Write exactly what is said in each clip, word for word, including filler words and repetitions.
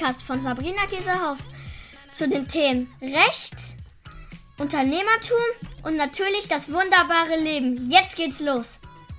Podcast von Sabrina Käsehaus zu den Themen Recht, Unternehmertum und natürlich das wunderbare Leben. Jetzt geht's los!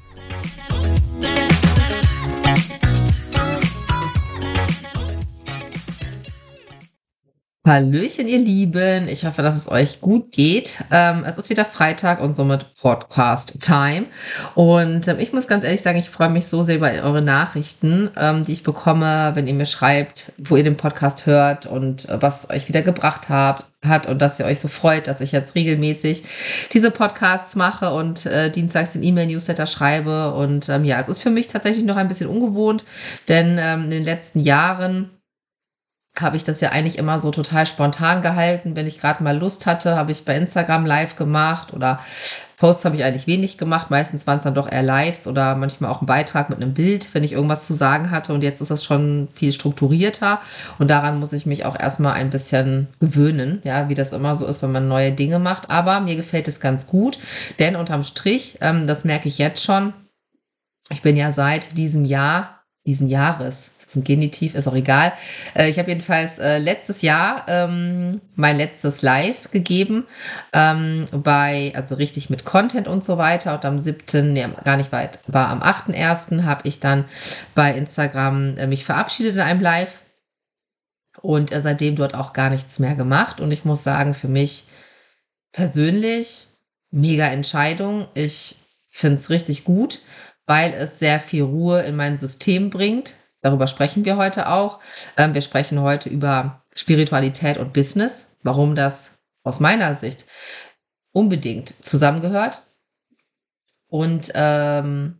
Hallöchen, ihr Lieben. Ich hoffe, dass es euch gut geht. Ähm, es ist wieder Freitag und somit Podcast-Time. Und ähm, ich muss ganz ehrlich sagen, ich freue mich so sehr über eure Nachrichten, ähm, die ich bekomme, wenn ihr mir schreibt, wo ihr den Podcast hört und äh, was euch wieder gebracht habt, hat und dass ihr euch so freut, dass ich jetzt regelmäßig diese Podcasts mache und äh, dienstags den E-Mail-Newsletter schreibe. Und ähm, ja, es ist für mich tatsächlich noch ein bisschen ungewohnt, denn ähm, in den letzten Jahren habe ich das ja eigentlich immer so total spontan gehalten. Wenn ich gerade mal Lust hatte, habe ich bei Instagram live gemacht oder Posts habe ich eigentlich wenig gemacht. Meistens waren es dann doch eher Lives oder manchmal auch ein Beitrag mit einem Bild, wenn ich irgendwas zu sagen hatte. Und jetzt ist das schon viel strukturierter und daran muss ich mich auch erstmal ein bisschen gewöhnen, ja, wie das immer so ist, wenn man neue Dinge macht. Aber mir gefällt es ganz gut, denn unterm Strich, ähm, das merke ich jetzt schon, ich bin ja seit diesem Jahr, diesen Jahres, das ist ein Genitiv, ist auch egal. Äh, ich habe jedenfalls äh, letztes Jahr ähm, mein letztes Live gegeben, ähm, bei, also richtig mit Content und so weiter. Und am siebten, nee, gar nicht weit, war am achten ersten habe ich dann bei Instagram äh, mich verabschiedet in einem Live und äh, seitdem dort auch gar nichts mehr gemacht. Und ich muss sagen, für mich persönlich mega Entscheidung. Ich finde es richtig gut, weil es sehr viel Ruhe in mein System bringt. Darüber sprechen wir heute auch. Ähm, wir sprechen heute über Spiritualität und Business, warum das aus meiner Sicht unbedingt zusammengehört. Und ähm,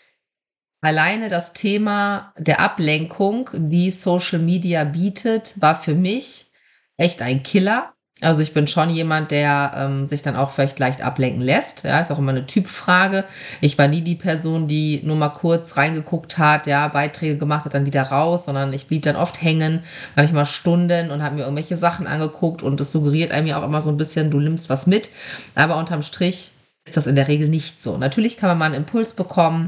alleine das Thema der Ablenkung, die Social Media bietet, war für mich echt ein Killer. Also ich bin schon jemand, der ähm, sich dann auch vielleicht leicht ablenken lässt. Ja, ist auch immer eine Typfrage. Ich war nie die Person, die nur mal kurz reingeguckt hat, ja, Beiträge gemacht hat, dann wieder raus, sondern ich blieb dann oft hängen, manchmal Stunden und habe mir irgendwelche Sachen angeguckt und das suggeriert einem ja auch immer so ein bisschen, du nimmst was mit. Aber unterm Strich ist das in der Regel nicht so. Natürlich kann man mal einen Impuls bekommen,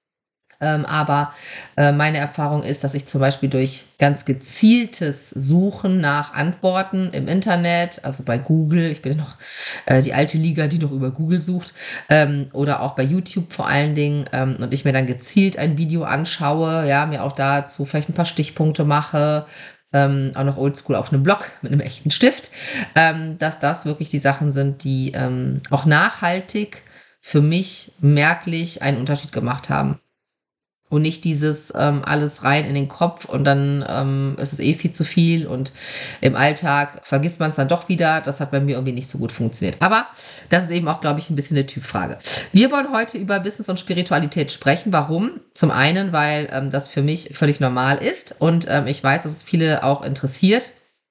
Ähm, aber äh, meine Erfahrung ist, dass ich zum Beispiel durch ganz gezieltes Suchen nach Antworten im Internet, also bei Google, ich bin ja noch äh, die alte Liga, die noch über Google sucht, ähm, oder auch bei YouTube vor allen Dingen, ähm, und ich mir dann gezielt ein Video anschaue, ja, mir auch dazu vielleicht ein paar Stichpunkte mache, ähm, auch noch oldschool auf einem Blog mit einem echten Stift, ähm, dass das wirklich die Sachen sind, die ähm, auch nachhaltig für mich merklich einen Unterschied gemacht haben. Und nicht dieses ähm, alles rein in den Kopf und dann ähm, ist es eh viel zu viel und im Alltag vergisst man es dann doch wieder. Das hat bei mir irgendwie nicht so gut funktioniert. Aber das ist eben auch, glaube ich, ein bisschen eine Typfrage. Wir wollen heute über Business und Spiritualität sprechen. Warum? Zum einen, weil ähm, das für mich völlig normal ist und ähm, ich weiß, dass es viele auch interessiert,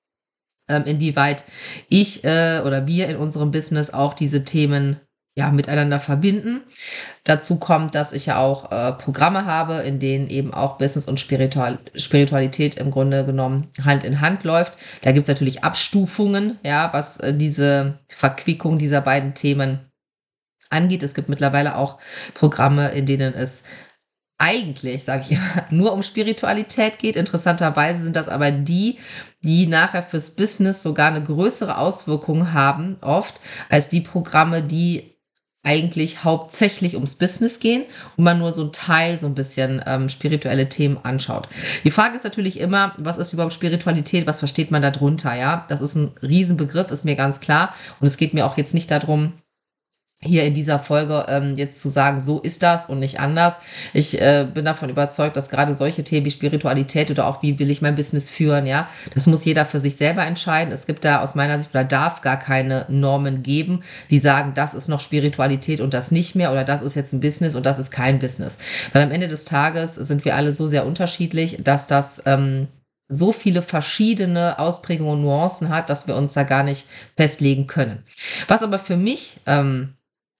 ähm, inwieweit ich äh, oder wir in unserem Business auch diese Themen ja, miteinander verbinden. Dazu kommt, dass ich ja auch äh, Programme habe, in denen eben auch Business und Spiritual Spiritualität im Grunde genommen Hand in Hand läuft. Da gibt es natürlich Abstufungen, ja, was äh, diese Verquickung dieser beiden Themen angeht. Es gibt mittlerweile auch Programme, in denen es eigentlich, sage ich immer, nur um Spiritualität geht. Interessanterweise sind das aber die, die nachher fürs Business sogar eine größere Auswirkung haben, oft, als die Programme, die eigentlich hauptsächlich ums Business gehen und man nur so ein Teil, so ein bisschen ähm, spirituelle Themen anschaut. Die Frage ist natürlich immer, was ist überhaupt Spiritualität, was versteht man darunter, ja? Das ist ein Riesenbegriff, ist mir ganz klar und es geht mir auch jetzt nicht darum, hier in dieser Folge ähm, jetzt zu sagen, so ist das und nicht anders. Ich äh, bin davon überzeugt, dass gerade solche Themen wie Spiritualität oder auch wie will ich mein Business führen, ja, das muss jeder für sich selber entscheiden. Es gibt da aus meiner Sicht oder darf gar keine Normen geben, die sagen, das ist noch Spiritualität und das nicht mehr oder das ist jetzt ein Business und das ist kein Business. Weil am Ende des Tages sind wir alle so sehr unterschiedlich, dass das ähm, so viele verschiedene Ausprägungen und Nuancen hat, dass wir uns da gar nicht festlegen können. Was aber für mich ähm,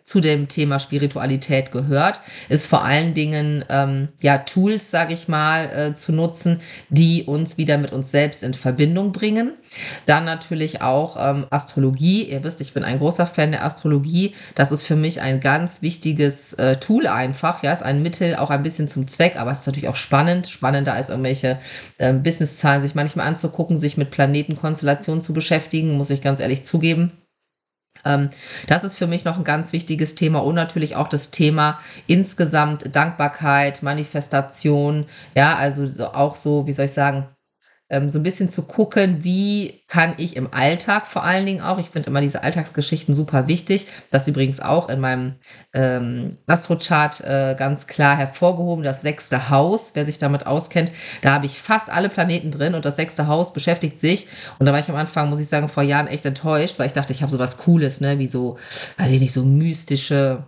zu dem Thema Spiritualität gehört, ist vor allen Dingen ähm, ja Tools, sage ich mal, äh, zu nutzen, die uns wieder mit uns selbst in Verbindung bringen. Dann natürlich auch ähm, Astrologie. Ihr wisst, ich bin ein großer Fan der Astrologie. Das ist für mich ein ganz wichtiges äh, Tool einfach. Ja, ist ein Mittel, auch ein bisschen zum Zweck, aber es ist natürlich auch spannend. Spannender als irgendwelche äh, Businesszahlen sich manchmal anzugucken, sich mit Planetenkonstellationen zu beschäftigen, muss ich ganz ehrlich zugeben. Ähm, das ist für mich noch ein ganz wichtiges Thema und natürlich auch das Thema insgesamt Dankbarkeit, Manifestation, ja, also so, auch so, wie soll ich sagen, ähm, so ein bisschen zu gucken, wie kann ich im Alltag vor allen Dingen auch, ich finde immer diese Alltagsgeschichten super wichtig, das übrigens auch in meinem ähm, Astrochart äh, ganz klar hervorgehoben, das sechste Haus, wer sich damit auskennt, da habe ich fast alle Planeten drin und das sechste Haus beschäftigt sich und da war ich am Anfang, muss ich sagen, vor Jahren echt enttäuscht, weil ich dachte, ich habe sowas Cooles, ne, wie so, weiß ich nicht, so mystische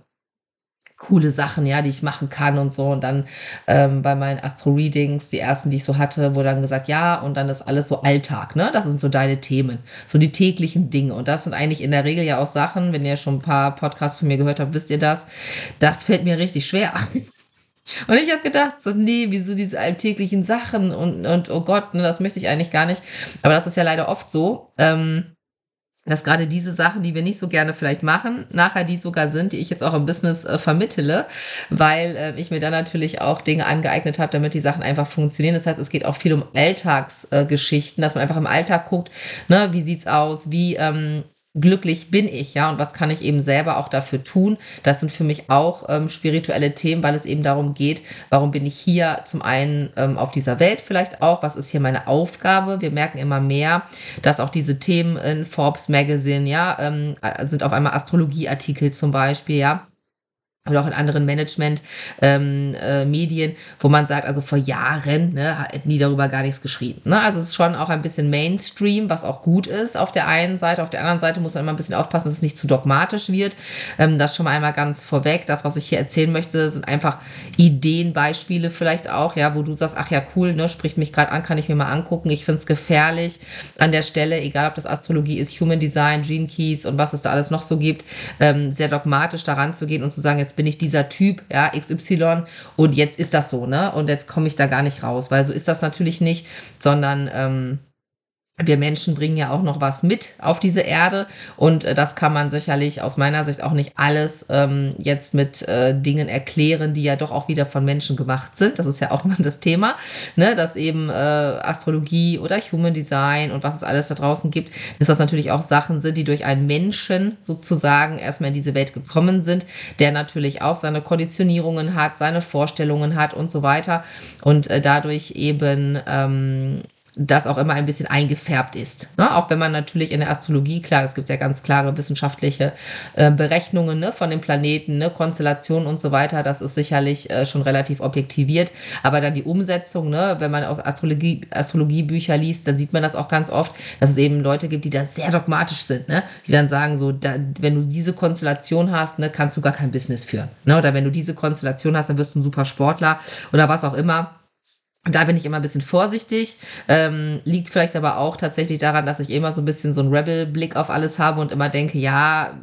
coole Sachen, ja, die ich machen kann und so. Und dann ähm, bei meinen Astro-Readings, die ersten, die ich so hatte, wurde dann gesagt, ja, und dann ist alles so Alltag, ne? Das sind so deine Themen, so die täglichen Dinge. Und das sind eigentlich in der Regel ja auch Sachen, wenn ihr schon ein paar Podcasts von mir gehört habt, wisst ihr das, das fällt mir richtig schwer an. Und ich habe gedacht, so, nee, wieso diese alltäglichen Sachen und, und oh Gott, ne, das möchte ich eigentlich gar nicht. Aber das ist ja leider oft so, ähm, dass gerade diese Sachen, die wir nicht so gerne vielleicht machen, nachher die sogar sind, die ich jetzt auch im Business äh, vermittele, weil äh, ich mir dann natürlich auch Dinge angeeignet habe, damit die Sachen einfach funktionieren. Das heißt, es geht auch viel um Alltagsgeschichten, äh, dass man einfach im Alltag guckt, ne, wie sieht's aus, wie ähm, glücklich bin ich, ja, und was kann ich eben selber auch dafür tun? Das sind für mich auch ähm, spirituelle Themen, weil es eben darum geht, warum bin ich hier zum einen ähm, auf dieser Welt vielleicht auch, was ist hier meine Aufgabe? Wir merken immer mehr, dass auch diese Themen in Forbes Magazine, ja, ähm, sind auf einmal Astrologieartikel zum Beispiel, ja, oder auch in anderen Management, ähm, äh, Medien, wo man sagt, also vor Jahren, ne, hätten die darüber gar nichts geschrieben. Ne? Also es ist schon auch ein bisschen Mainstream, was auch gut ist auf der einen Seite. Auf der anderen Seite muss man immer ein bisschen aufpassen, dass es nicht zu dogmatisch wird. Ähm, das schon mal einmal ganz vorweg. Das, was ich hier erzählen möchte, sind einfach Ideen, Beispiele vielleicht auch, ja, wo du sagst, ach ja, cool, ne, spricht mich gerade an, kann ich mir mal angucken. Ich finde es gefährlich an der Stelle, egal ob das Astrologie ist, Human Design, Gene Keys und was es da alles noch so gibt, ähm, sehr dogmatisch daran zu gehen und zu sagen, jetzt bin ich dieser Typ, ja, X Y und jetzt ist das so, ne? Und jetzt komme ich da gar nicht raus, weil so ist das natürlich nicht, sondern ähm, wir Menschen bringen ja auch noch was mit auf diese Erde und äh, das kann man sicherlich aus meiner Sicht auch nicht alles ähm, jetzt mit äh, Dingen erklären, die ja doch auch wieder von Menschen gemacht sind. Das ist ja auch immer das Thema, ne? Dass eben äh, Astrologie oder Human Design und was es alles da draußen gibt, dass das natürlich auch Sachen sind, die durch einen Menschen sozusagen erstmal in diese Welt gekommen sind, der natürlich auch seine Konditionierungen hat, seine Vorstellungen hat und so weiter und äh, dadurch eben ähm, das auch immer ein bisschen eingefärbt ist. Ne? Auch wenn man natürlich in der Astrologie, klar, es gibt ja ganz klare wissenschaftliche äh, Berechnungen, ne, von den Planeten, ne, Konstellationen und so weiter, das ist sicherlich äh, schon relativ objektiviert, aber dann die Umsetzung, ne, wenn man auch Astrologie, Astrologiebücher liest, dann sieht man das auch ganz oft, dass es eben Leute gibt, die da sehr dogmatisch sind, ne, die dann sagen so, da, wenn du diese Konstellation hast, ne, kannst du gar kein Business führen. Ne? Oder wenn du diese Konstellation hast, dann wirst du ein super Sportler oder was auch immer. Da bin ich immer ein bisschen vorsichtig, ähm, liegt vielleicht aber auch tatsächlich daran, dass ich immer so ein bisschen so einen Rebel-Blick auf alles habe und immer denke, ja,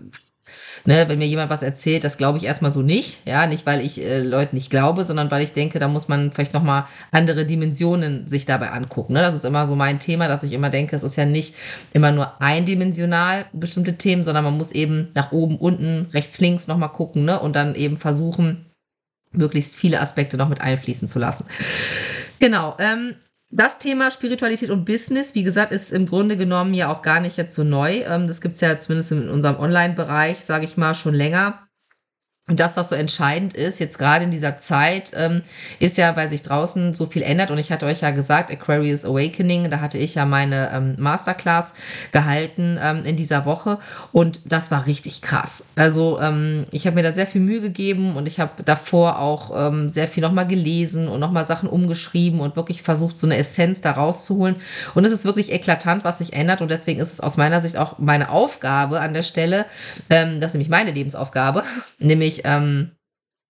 ne, wenn mir jemand was erzählt, das glaube ich erstmal so nicht, ja, nicht weil ich äh, Leuten nicht glaube, sondern weil ich denke, da muss man vielleicht nochmal andere Dimensionen sich dabei angucken, ne, das ist immer so mein Thema, dass ich immer denke, es ist ja nicht immer nur eindimensional bestimmte Themen, sondern man muss eben nach oben, unten, rechts, links nochmal gucken, ne, und dann eben versuchen, möglichst viele Aspekte noch mit einfließen zu lassen. Genau, ähm, das Thema Spiritualität und Business, wie gesagt, ist im Grunde genommen ja auch gar nicht jetzt so neu. Ähm, das gibt's ja zumindest in unserem Online-Bereich, sage ich mal, schon länger. Und das, was so entscheidend ist, jetzt gerade in dieser Zeit, ähm, ist ja, weil sich draußen so viel ändert. Und ich hatte euch ja gesagt, Aquarius Awakening, da hatte ich ja meine ähm, Masterclass gehalten ähm, in dieser Woche. Und das war richtig krass. Also ähm, ich habe mir da sehr viel Mühe gegeben und ich habe davor auch ähm, sehr viel nochmal gelesen und nochmal Sachen umgeschrieben und wirklich versucht, so eine Essenz da rauszuholen. Und es ist wirklich eklatant, was sich ändert. Und deswegen ist es aus meiner Sicht auch meine Aufgabe an der Stelle, ähm, das ist nämlich meine Lebensaufgabe, nämlich Ähm,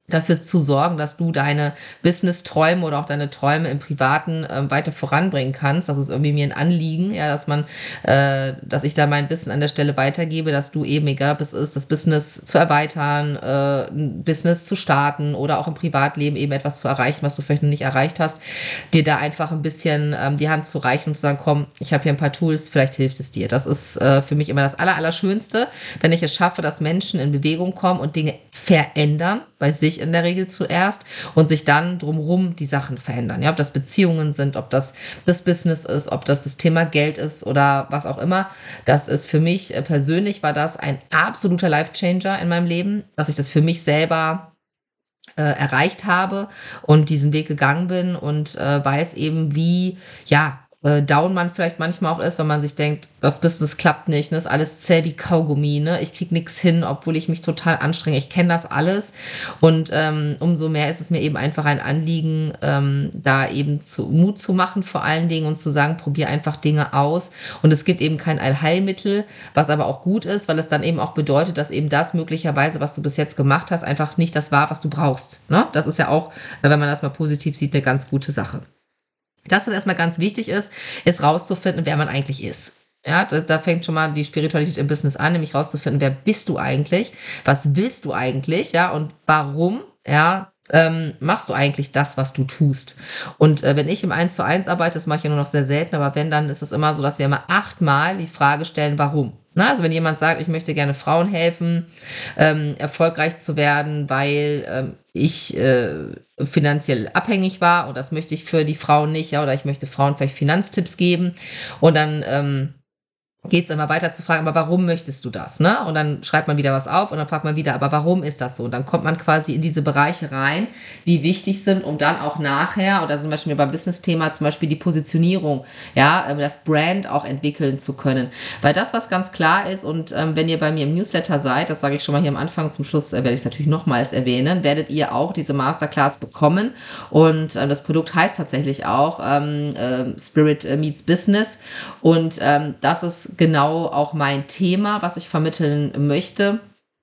dafür zu sorgen, dass du deine Business-Träume oder auch deine Träume im Privaten ähm, weiter voranbringen kannst. Das ist irgendwie mir ein Anliegen, ja, dass man, äh, dass ich da mein Wissen an der Stelle weitergebe, dass du eben, egal ob es ist, das Business zu erweitern, äh, ein Business zu starten oder auch im Privatleben eben etwas zu erreichen, was du vielleicht noch nicht erreicht hast, dir da einfach ein bisschen ähm, die Hand zu reichen und zu sagen, komm, ich habe hier ein paar Tools, vielleicht hilft es dir. Das ist äh, für mich immer das Aller, Allerschönste, wenn ich es schaffe, dass Menschen in Bewegung kommen und Dinge verändern, bei sich in der Regel zuerst und sich dann drumherum die Sachen verändern. Ja, ob das Beziehungen sind, ob das das Business ist, ob das das Thema Geld ist oder was auch immer. Das ist für mich äh, persönlich war das ein absoluter Life-Changer in meinem Leben, dass ich das für mich selber äh, erreicht habe und diesen Weg gegangen bin und äh, weiß eben, wie, ja, äh, down man vielleicht manchmal auch ist, wenn man sich denkt, das Business klappt nicht, ne? Ist alles zäh wie Kaugummi, ne? Ich krieg nichts hin, obwohl ich mich total anstrenge. Ich kenne das alles und ähm, umso mehr ist es mir eben einfach ein Anliegen, ähm, da eben zu, Mut zu machen vor allen Dingen und zu sagen, probier einfach Dinge aus und es gibt eben kein Allheilmittel, was aber auch gut ist, weil es dann eben auch bedeutet, dass eben das möglicherweise, was du bis jetzt gemacht hast, einfach nicht das war, was du brauchst, ne? Das ist ja auch, wenn man das mal positiv sieht, eine ganz gute Sache. Das, was erstmal ganz wichtig ist, ist rauszufinden, wer man eigentlich ist. Ja, da, da fängt schon mal die Spiritualität im Business an, nämlich rauszufinden, wer bist du eigentlich, was willst du eigentlich, ja, und warum, ja, ähm, machst du eigentlich das, was du tust. Und äh, wenn ich im Eins zu eins arbeite, das mache ich ja nur noch sehr selten, aber wenn, dann ist es immer so, dass wir immer achtmal die Frage stellen, warum. Na, also wenn jemand sagt, ich möchte gerne Frauen helfen, ähm, erfolgreich zu werden, weil ähm, ich äh, finanziell abhängig war und das möchte ich für die Frauen nicht, ja, oder ich möchte Frauen vielleicht Finanztipps geben und dann ähm, geht es immer weiter zu fragen, aber warum möchtest du das, ne? Und dann schreibt man wieder was auf und dann fragt man wieder, aber warum ist das so? Und dann kommt man quasi in diese Bereiche rein, die wichtig sind, um dann auch nachher, oder zum Beispiel beim Business-Thema, zum Beispiel die Positionierung, ja, das Brand auch entwickeln zu können. Weil das, was ganz klar ist, und ähm, wenn ihr bei mir im Newsletter seid, das sage ich schon mal hier am Anfang, zum Schluss äh, werde ich es natürlich nochmals erwähnen, werdet ihr auch diese Masterclass bekommen. Und ähm, das Produkt heißt tatsächlich auch ähm, äh, Spirit Meets Business. Und ähm, das ist genau auch mein Thema, was ich vermitteln möchte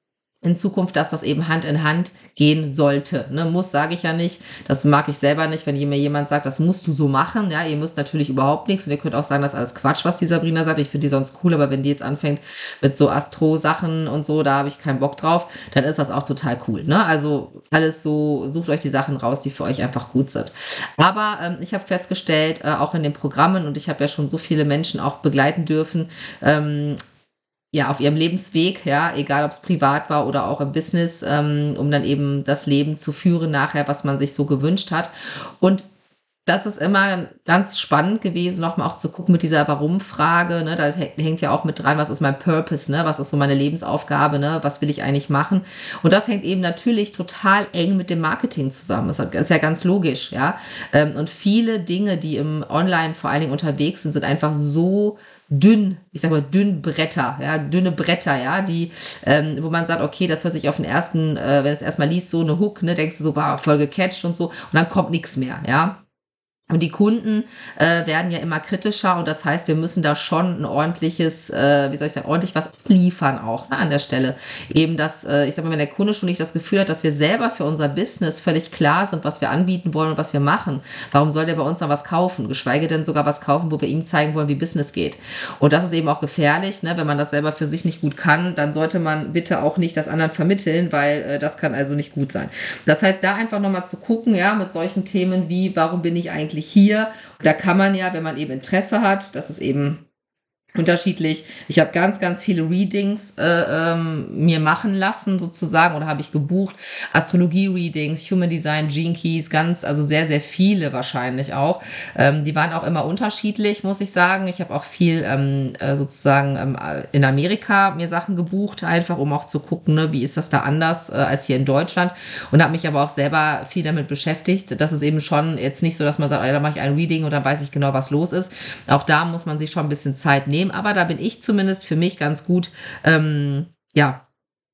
in Zukunft, dass das eben Hand in Hand gehen sollte. Ne, muss, sage ich ja nicht. Das mag ich selber nicht, wenn mir jemand sagt, das musst du so machen. Ja, ihr müsst natürlich überhaupt nichts. Und ihr könnt auch sagen, das ist alles Quatsch, was die Sabrina sagt. Ich finde die sonst cool, aber wenn die jetzt anfängt mit so Astro-Sachen und so, da habe ich keinen Bock drauf, dann ist das auch total cool. Ne? Also alles so, sucht euch die Sachen raus, die für euch einfach gut sind. Aber ähm, ich habe festgestellt, äh, auch in den Programmen, und ich habe ja schon so viele Menschen auch begleiten dürfen, ähm, ja, auf ihrem Lebensweg, ja, egal ob es privat war oder auch im Business, ähm, um dann eben das Leben zu führen nachher, was man sich so gewünscht hat. Und das ist immer ganz spannend gewesen, nochmal auch zu gucken mit dieser Warum-Frage, ne, da hängt ja auch mit dran, was ist mein Purpose, ne, was ist so meine Lebensaufgabe, ne, was will ich eigentlich machen? Und das hängt eben natürlich total eng mit dem Marketing zusammen, das ist ja ganz logisch, ja. Und viele Dinge, die im Online vor allen Dingen unterwegs sind, sind einfach so dünn, ich sag mal dünn Bretter, ja, dünne Bretter, ja, die, ähm, wo man sagt, okay, das hört sich auf den ersten, äh, wenn du es erstmal liest, so eine Hook, ne, denkst du so, wow, voll gecatcht und so, und dann kommt nichts mehr, ja. Und die Kunden äh, werden ja immer kritischer und das heißt, wir müssen da schon ein ordentliches, äh, wie soll ich sagen, ordentlich was liefern auch, ne, an der Stelle. Eben das, äh, ich sag mal, wenn der Kunde schon nicht das Gefühl hat, dass wir selber für unser Business völlig klar sind, was wir anbieten wollen und was wir machen, warum soll der bei uns dann was kaufen? Geschweige denn sogar was kaufen, wo wir ihm zeigen wollen, wie Business geht. Und das ist eben auch gefährlich, ne? Wenn man das selber für sich nicht gut kann, dann sollte man bitte auch nicht das anderen vermitteln, weil äh, das kann also nicht gut sein. Das heißt, da einfach nochmal zu gucken, ja, mit solchen Themen wie, warum bin ich eigentlich hier? Da kann man ja, wenn man eben Interesse hat, das ist eben unterschiedlich. Ich habe ganz, ganz viele Readings äh, ähm, mir machen lassen sozusagen oder habe ich gebucht. Astrologie-Readings, Human Design, Gene Keys, ganz, also sehr, sehr viele wahrscheinlich auch. Ähm, die waren auch immer unterschiedlich, muss ich sagen. Ich habe auch viel ähm, äh, sozusagen ähm, in Amerika mir Sachen gebucht, einfach um auch zu gucken, ne, wie ist das da anders äh, als hier in Deutschland, und habe mich aber auch selber viel damit beschäftigt. Das ist eben schon jetzt nicht so, dass man sagt, oh, da mache ich ein Reading und dann weiß ich genau, was los ist. Auch da muss man sich schon ein bisschen Zeit nehmen. Aber da bin ich zumindest für mich ganz gut, ähm, ja,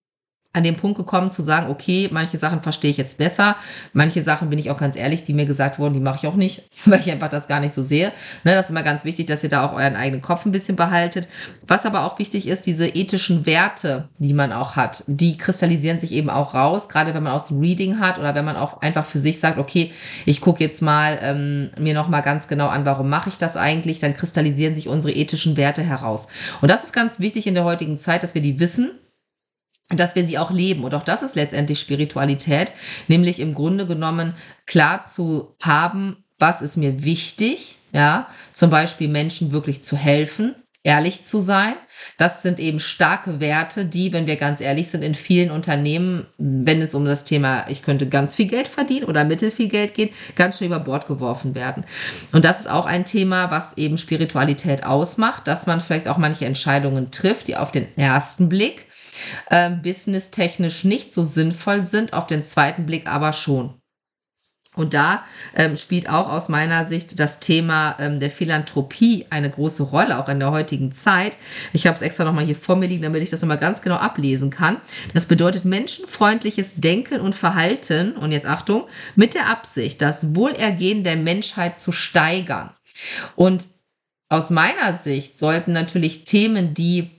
an den Punkt gekommen zu sagen, okay, manche Sachen verstehe ich jetzt besser, manche Sachen, bin ich auch ganz ehrlich, die mir gesagt wurden, die mache ich auch nicht, weil ich einfach das gar nicht so sehe. Ne, das ist immer ganz wichtig, dass ihr da auch euren eigenen Kopf ein bisschen behaltet. Was aber auch wichtig ist, diese ethischen Werte, die man auch hat, die kristallisieren sich eben auch raus, gerade wenn man auch so ein Reading hat oder wenn man auch einfach für sich sagt, okay, ich gucke jetzt mal ähm, mir nochmal ganz genau an, warum mache ich das eigentlich, dann kristallisieren sich unsere ethischen Werte heraus. Und das ist ganz wichtig in der heutigen Zeit, dass wir die wissen, dass wir sie auch leben. Und auch das ist letztendlich Spiritualität, nämlich im Grunde genommen klar zu haben, was ist mir wichtig, ja, zum Beispiel Menschen wirklich zu helfen, ehrlich zu sein. Das sind eben starke Werte, die, wenn wir ganz ehrlich sind, in vielen Unternehmen, wenn es um das Thema, ich könnte ganz viel Geld verdienen oder mittel viel Geld geht, ganz schnell über Bord geworfen werden. Und das ist auch ein Thema, was eben Spiritualität ausmacht, dass man vielleicht auch manche Entscheidungen trifft, die auf den ersten Blick ähm, businesstechnisch nicht so sinnvoll sind, auf den zweiten Blick aber schon. Und da ähm, spielt auch aus meiner Sicht das Thema ähm, der Philanthropie eine große Rolle, auch in der heutigen Zeit. Ich habe es extra nochmal hier vor mir liegen, damit ich das nochmal ganz genau ablesen kann. Das bedeutet menschenfreundliches Denken und Verhalten, und jetzt Achtung, mit der Absicht, das Wohlergehen der Menschheit zu steigern. Und aus meiner Sicht sollten natürlich Themen, die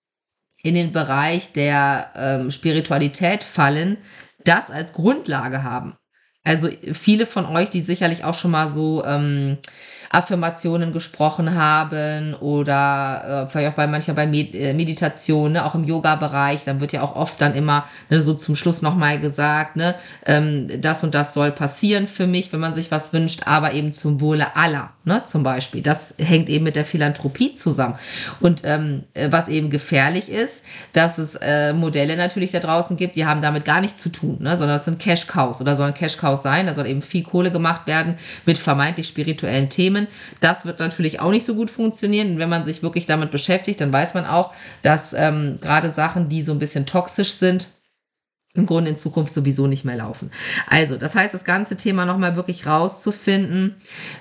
in den Bereich der ähm, Spiritualität fallen, das als Grundlage haben. Also viele von euch, die sicherlich auch schon mal so ähm, Affirmationen gesprochen haben oder äh, vielleicht auch bei mancher bei Med- äh, Meditation, ne, auch im Yoga-Bereich, dann wird ja auch oft dann immer ne, so zum Schluss nochmal gesagt, ne, ähm, das und das soll passieren für mich, wenn man sich was wünscht, aber eben zum Wohle aller, ne, zum Beispiel. Das hängt eben mit der Philanthropie zusammen. Und ähm, was eben gefährlich ist, dass es äh, Modelle natürlich da draußen gibt, die haben damit gar nichts zu tun, ne, sondern das sind Cash-Cows oder sollen Cash-Cows sein, da soll eben viel Kohle gemacht werden mit vermeintlich spirituellen Themen. Das wird natürlich auch nicht so gut funktionieren. Und wenn man sich wirklich damit beschäftigt, dann weiß man auch, dass ähm, gerade Sachen, die so ein bisschen toxisch sind, im Grunde in Zukunft sowieso nicht mehr laufen. Also, das heißt, das ganze Thema nochmal wirklich rauszufinden,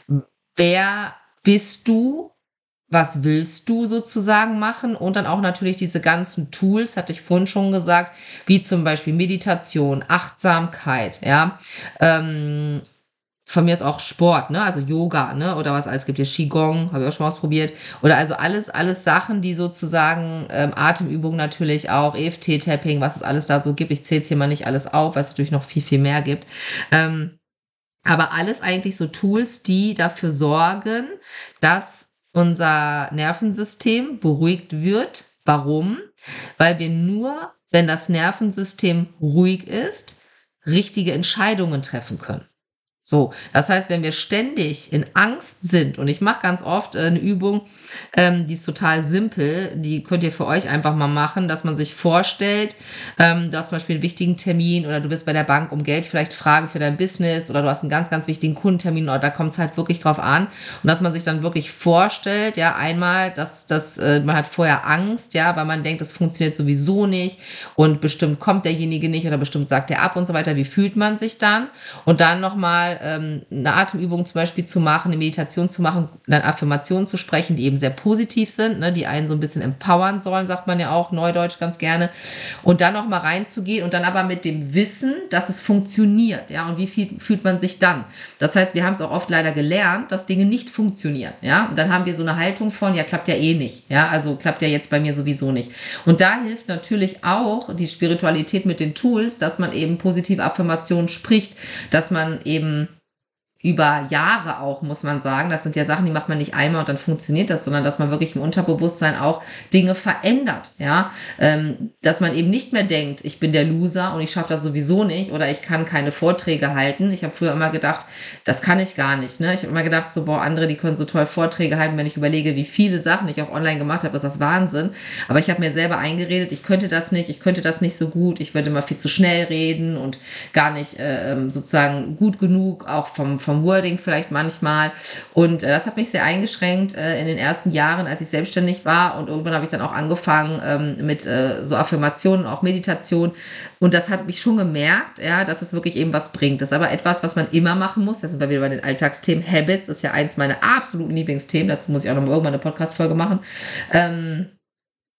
wer bist du, was willst du sozusagen machen, und dann auch natürlich diese ganzen Tools, hatte ich vorhin schon gesagt, wie zum Beispiel Meditation, Achtsamkeit, ja, ähm, von mir ist auch Sport, ne, also Yoga, ne, oder was alles gibt hier, Qigong, habe ich auch schon mal ausprobiert, oder also alles, alles Sachen, die sozusagen, ähm, Atemübungen natürlich auch, E F T-Tapping, was es alles da so gibt, ich zähle es hier mal nicht alles auf, weil es natürlich noch viel, viel mehr gibt, ähm, aber alles eigentlich so Tools, die dafür sorgen, dass unser Nervensystem beruhigt wird. Warum? Weil wir nur, wenn das Nervensystem ruhig ist, richtige Entscheidungen treffen können. So, das heißt, wenn wir ständig in Angst sind, und ich mache ganz oft äh, eine Übung, ähm, die ist total simpel, die könnt ihr für euch einfach mal machen, dass man sich vorstellt, ähm, du hast zum Beispiel einen wichtigen Termin oder du bist bei der Bank um Geld vielleicht fragen für dein Business oder du hast einen ganz, ganz wichtigen Kundentermin oder da kommt es halt wirklich drauf an, und dass man sich dann wirklich vorstellt, ja, einmal, dass, dass äh, man hat vorher Angst, ja, weil man denkt, das funktioniert sowieso nicht und bestimmt kommt derjenige nicht oder bestimmt sagt er ab und so weiter, wie fühlt man sich dann? Und dann nochmal eine Atemübung zum Beispiel zu machen, eine Meditation zu machen, dann Affirmationen zu sprechen, die eben sehr positiv sind, ne, die einen so ein bisschen empowern sollen, sagt man ja auch, neudeutsch ganz gerne. Und dann nochmal reinzugehen und dann aber mit dem Wissen, dass es funktioniert, ja, und wie viel fühlt man sich dann? Das heißt, wir haben es auch oft leider gelernt, dass Dinge nicht funktionieren, ja, und dann haben wir so eine Haltung von, ja, klappt ja eh nicht, ja, also klappt ja jetzt bei mir sowieso nicht. Und da hilft natürlich auch die Spiritualität mit den Tools, dass man eben positive Affirmationen spricht, dass man eben über Jahre auch, muss man sagen. Das sind ja Sachen, die macht man nicht einmal und dann funktioniert das, sondern dass man wirklich im Unterbewusstsein auch Dinge verändert, ja. Ähm, dass man eben nicht mehr denkt, ich bin der Loser und ich schaffe das sowieso nicht oder ich kann keine Vorträge halten. Ich habe früher immer gedacht, das kann ich gar nicht, ne. Ich habe immer gedacht, so, boah, andere, die können so toll Vorträge halten. Wenn ich überlege, wie viele Sachen ich auch online gemacht habe, ist das Wahnsinn. Aber ich habe mir selber eingeredet, ich könnte das nicht, ich könnte das nicht so gut, ich würde immer viel zu schnell reden und gar nicht äh, sozusagen gut genug, auch vom, vom vom Wording vielleicht manchmal. Und äh, das hat mich sehr eingeschränkt äh, in den ersten Jahren, als ich selbstständig war. Und irgendwann habe ich dann auch angefangen ähm, mit äh, so Affirmationen, auch Meditation. Und das hat mich schon gemerkt, ja, dass es wirklich eben was bringt. Das ist aber etwas, was man immer machen muss. Das sind wir wieder bei den Alltagsthemen. Habits ist ja eins meiner absoluten Lieblingsthemen. Dazu muss ich auch noch mal irgendwann eine Podcast-Folge machen. Ähm,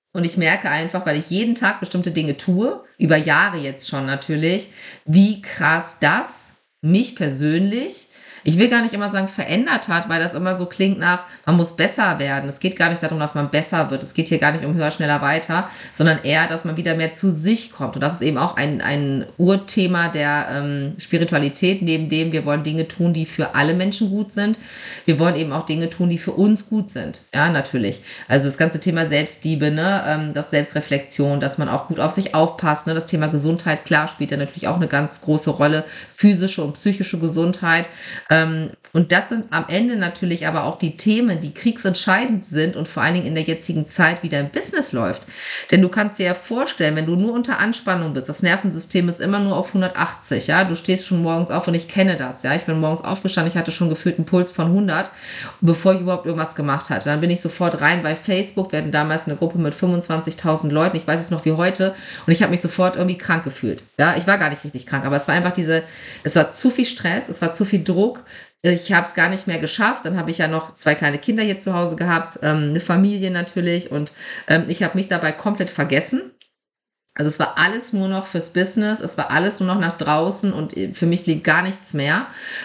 Und ich merke einfach, weil ich jeden Tag bestimmte Dinge tue, über Jahre jetzt schon natürlich, wie krass das mich persönlich, ich will gar nicht immer sagen verändert hat, weil das immer so klingt nach, man muss besser werden. Es geht gar nicht darum, dass man besser wird. Es geht hier gar nicht um höher, schneller, weiter, sondern eher, dass man wieder mehr zu sich kommt. Und das ist eben auch ein, ein Urthema der ähm, Spiritualität, neben dem wir wollen Dinge tun, die für alle Menschen gut sind. Wir wollen eben auch Dinge tun, die für uns gut sind. Ja, natürlich. Also das ganze Thema Selbstliebe, ne, ähm, das Selbstreflexion, dass man auch gut auf sich aufpasst. Ne, das Thema Gesundheit, klar, spielt ja natürlich auch eine ganz große Rolle. Physische und psychische Gesundheit. Ähm, und das sind am Ende natürlich aber auch die Themen, die kriegsentscheidend sind und vor allen Dingen in der jetzigen Zeit, wie dein Business läuft. Denn du kannst dir ja vorstellen, wenn du nur unter Anspannung bist, das Nervensystem ist immer nur auf hundertachtzig, ja, du stehst schon morgens auf und ich kenne das, ja, ich bin morgens aufgestanden, ich hatte schon gefühlt einen Puls von hundert, bevor ich überhaupt irgendwas gemacht hatte. Dann bin ich sofort rein bei Facebook, wir hatten damals eine Gruppe mit fünfundzwanzigtausend Leuten, ich weiß es noch wie heute, und ich habe mich sofort irgendwie krank gefühlt. Ja, ich war gar nicht richtig krank, aber es war einfach diese, es war zu viel Stress, es war zu viel Druck. Ich habe es gar nicht mehr geschafft. Dann habe ich ja noch zwei kleine Kinder hier zu Hause gehabt, ähm, eine Familie natürlich. Und ähm, ich habe mich dabei komplett vergessen. Also es war alles nur noch fürs Business, es war alles nur noch nach draußen und für mich blieb gar nichts mehr.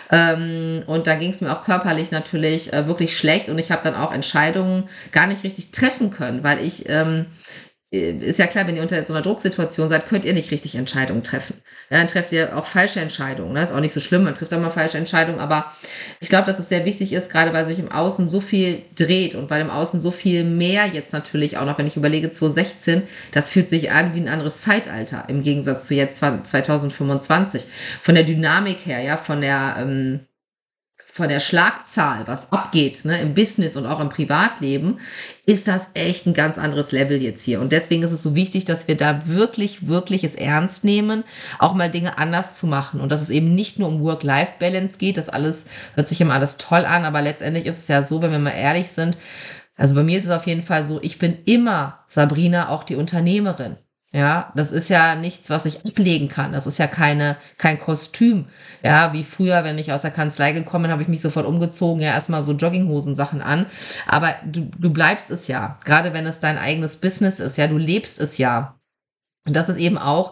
Ähm, und da ging es mir auch körperlich natürlich äh, wirklich schlecht und ich habe dann auch Entscheidungen gar nicht richtig treffen können, weil ich... Ähm, ist ja klar, wenn ihr unter so einer Drucksituation seid, könnt ihr nicht richtig Entscheidungen treffen. Ja, dann trefft ihr auch falsche Entscheidungen. Ne? Ist auch nicht so schlimm, man trifft auch mal falsche Entscheidungen, aber ich glaube, dass es sehr wichtig ist, gerade weil sich im Außen so viel dreht und weil im Außen so viel mehr jetzt natürlich auch noch, wenn ich überlege, zwanzig sechzehn, das fühlt sich an wie ein anderes Zeitalter im Gegensatz zu jetzt zwanzig fünfundzwanzig. Von der Dynamik her, ja, von der... Ähm, von der Schlagzahl, was abgeht, ne, im Business und auch im Privatleben, ist das echt ein ganz anderes Level jetzt hier. Und deswegen ist es so wichtig, dass wir da wirklich, wirklich es ernst nehmen, auch mal Dinge anders zu machen. Und dass es eben nicht nur um Work-Life-Balance geht, das alles hört sich immer alles toll an, aber letztendlich ist es ja so, wenn wir mal ehrlich sind, also bei mir ist es auf jeden Fall so, ich bin immer, Sabrina, auch die Unternehmerin. Ja, das ist ja nichts, was ich ablegen kann. Das ist ja keine, kein Kostüm. Ja, wie früher, wenn ich aus der Kanzlei gekommen bin, habe ich mich sofort umgezogen, ja, erstmal so Jogginghosen-Sachen an. Aber du, du bleibst es ja. Gerade wenn es dein eigenes Business ist, ja, du lebst es ja. Und das ist eben auch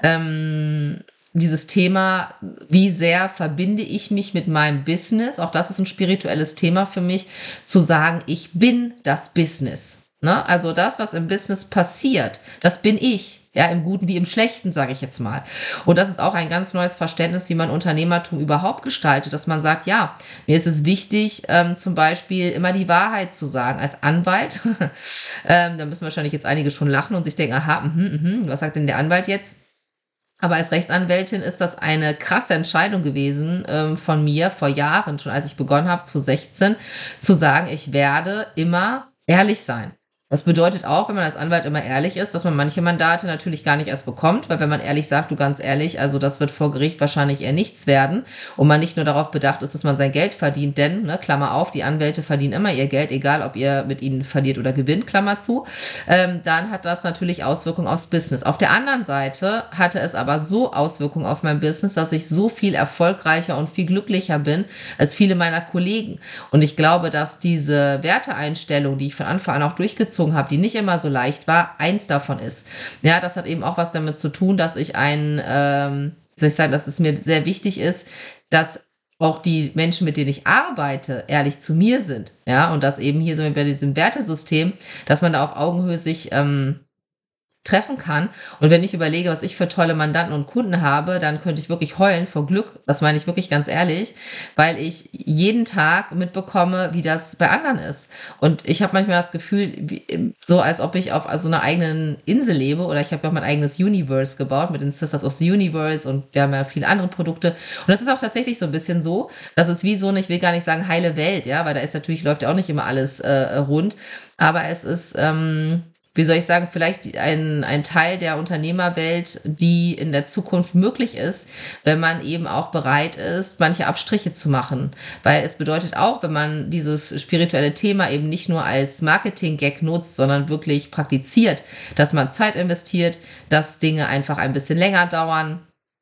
ähm, dieses Thema, wie sehr verbinde ich mich mit meinem Business. Auch das ist ein spirituelles Thema für mich, zu sagen, ich bin das Business. Ne? Also das, was im Business passiert, das bin ich. Ja, im Guten wie im Schlechten, sage ich jetzt mal. Und das ist auch ein ganz neues Verständnis, wie man Unternehmertum überhaupt gestaltet, dass man sagt, ja, mir ist es wichtig, ähm, zum Beispiel immer die Wahrheit zu sagen. Als Anwalt, ähm, da müssen wahrscheinlich jetzt einige schon lachen und sich denken, aha, mh, mh, was sagt denn der Anwalt jetzt? Aber als Rechtsanwältin ist das eine krasse Entscheidung gewesen ähm, von mir vor Jahren, schon als ich begonnen habe, zwanzig sechzehn, zu sagen, ich werde immer ehrlich sein. Das bedeutet auch, wenn man als Anwalt immer ehrlich ist, dass man manche Mandate natürlich gar nicht erst bekommt, weil wenn man ehrlich sagt, du ganz ehrlich, also das wird vor Gericht wahrscheinlich eher nichts werden und man nicht nur darauf bedacht ist, dass man sein Geld verdient, denn, ne, Klammer auf, die Anwälte verdienen immer ihr Geld, egal ob ihr mit ihnen verliert oder gewinnt, Klammer zu, ähm, dann hat das natürlich Auswirkungen aufs Business. Auf der anderen Seite hatte es aber so Auswirkungen auf mein Business, dass ich so viel erfolgreicher und viel glücklicher bin als viele meiner Kollegen. Und ich glaube, dass diese Werteeinstellung, die ich von Anfang an auch durchgezogen habe, die nicht immer so leicht war, eins davon ist. Ja, das hat eben auch was damit zu tun, dass ich ein, ähm, wie soll ich sagen, dass es mir sehr wichtig ist, dass auch die Menschen, mit denen ich arbeite, ehrlich zu mir sind. Ja, und dass eben hier sind wir bei diesem Wertesystem, dass man da auf Augenhöhe sich ähm, treffen kann. Und wenn ich überlege, was ich für tolle Mandanten und Kunden habe, dann könnte ich wirklich heulen vor Glück. Das meine ich wirklich ganz ehrlich, weil ich jeden Tag mitbekomme, wie das bei anderen ist. Und ich habe manchmal das Gefühl, wie, so als ob ich auf so einer eigenen Insel lebe oder ich habe ja auch mein eigenes Universe gebaut mit den Sisters of the Universe und wir haben ja viele andere Produkte. Und das ist auch tatsächlich so ein bisschen so, das ist wie so eine, ich will gar nicht sagen heile Welt, ja, weil da ist natürlich, läuft ja auch nicht immer alles äh, rund, aber es ist, ähm, wie soll ich sagen, vielleicht ein, ein Teil der Unternehmerwelt, die in der Zukunft möglich ist, wenn man eben auch bereit ist, manche Abstriche zu machen. Weil es bedeutet auch, wenn man dieses spirituelle Thema eben nicht nur als Marketing-Gag nutzt, sondern wirklich praktiziert, dass man Zeit investiert, dass Dinge einfach ein bisschen länger dauern,